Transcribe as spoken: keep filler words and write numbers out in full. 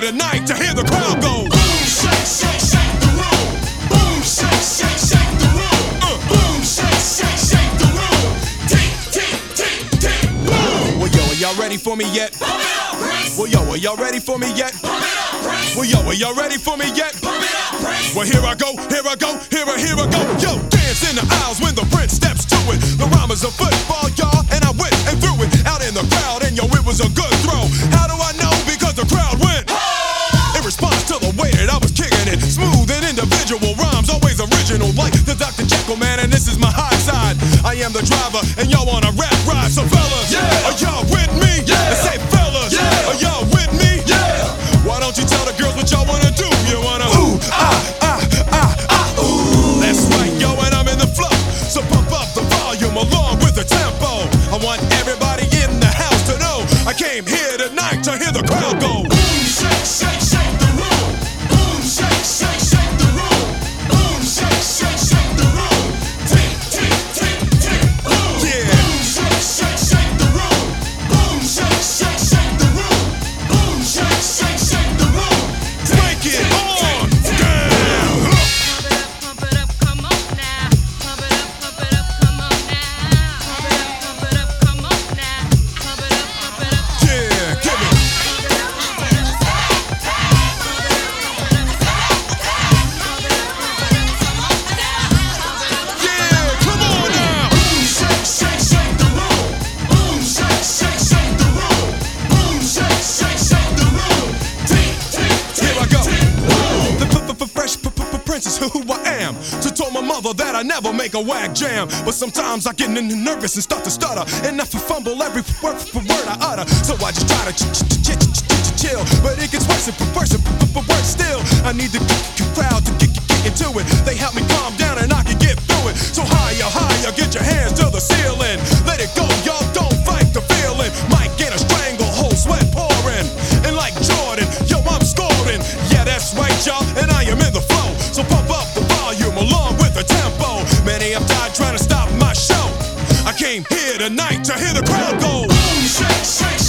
tonight to hear the crowd go. Boom, shake, shake, shake the room. Boom, shake, shake, shake the room. Uh. Boom, shake, shake, shake the room. Tick, tick, tick, tick, boom. Well, yo, are y'all ready for me yet? Pump it up, Prince. Well, yo, are y'all ready for me yet? Pump it up, Prince. Well, yo, are y'all ready for me yet? Pump it up, Prince. Well, here I go, here I go, here I, here I go. Yo, dance in the aisles when the prince steps to it. The rhyme is a football, y'all, and I went and threw it out in the crowd, and yo, it was a good throw. How do I know? Because the crowd went. In response to the way that I was kicking it, smooth and individual rhymes, always original, like the Doctor Jekyll man, and this is my high side. I am the driver, and y'all on a rap ride, so fellas, yeah. Are y'all with me? Yeah. And say fellas, yeah. Are y'all with me? Yeah. Why don't you tell the girls what y'all wanna do? You wanna ooh, ah, ah, ah, ah, ooh. That's right, yo, and I'm in the flow, so pump up the volume along with the tempo. I want everybody in the house to know I came here tonight to hear the crowd go. Boom, shake, shake, shake the room. Boom, shake, shake, shake the room. Boom, shake, shake, shake the room. Tick, tick, tick, tick, boom. Yeah. Boom, shake, shake, shake the room. Boom, shake, shake, shake the room. Boom, shake, shake, shake the room. Break it on down. Pump it up, pump it up, come on now. Pump it up, pump it up, come on now. Pump it up, pump it up, come on now. Pump it up, pump it up. Yeah, give it. Yeah, come on now. Boom, shake, shake, shake the room. Boom, shake, shake, shake the room. Boom, shake, shake, shake the room. Tick, tick, tick, Here I go. tick, boom. The p- p- fresh p- p- prince is who I am. So told my mother that I never make a whack jam. But sometimes I get n- n- nervous and start to stutter, and I f- fumble every word, word I utter. So I just try to ch- ch- ch- ch- ch- ch- chill. But it gets worse and worse and worse still. I need the c- c- crowd to get, get, get into it. They help me calm down and I can get through it. So higher, higher, get your hands to the ceiling. Let it go, y'all, don't fight the feeling. Might get a stranglehold, sweat pouring. And like Jordan, yo, I'm scoring. Yeah, that's right, y'all, and I am in the flow. So pump up the volume along with the tempo. Many have died trying to stop my show. I came here tonight to hear the crowd go. Boom, shake, shake,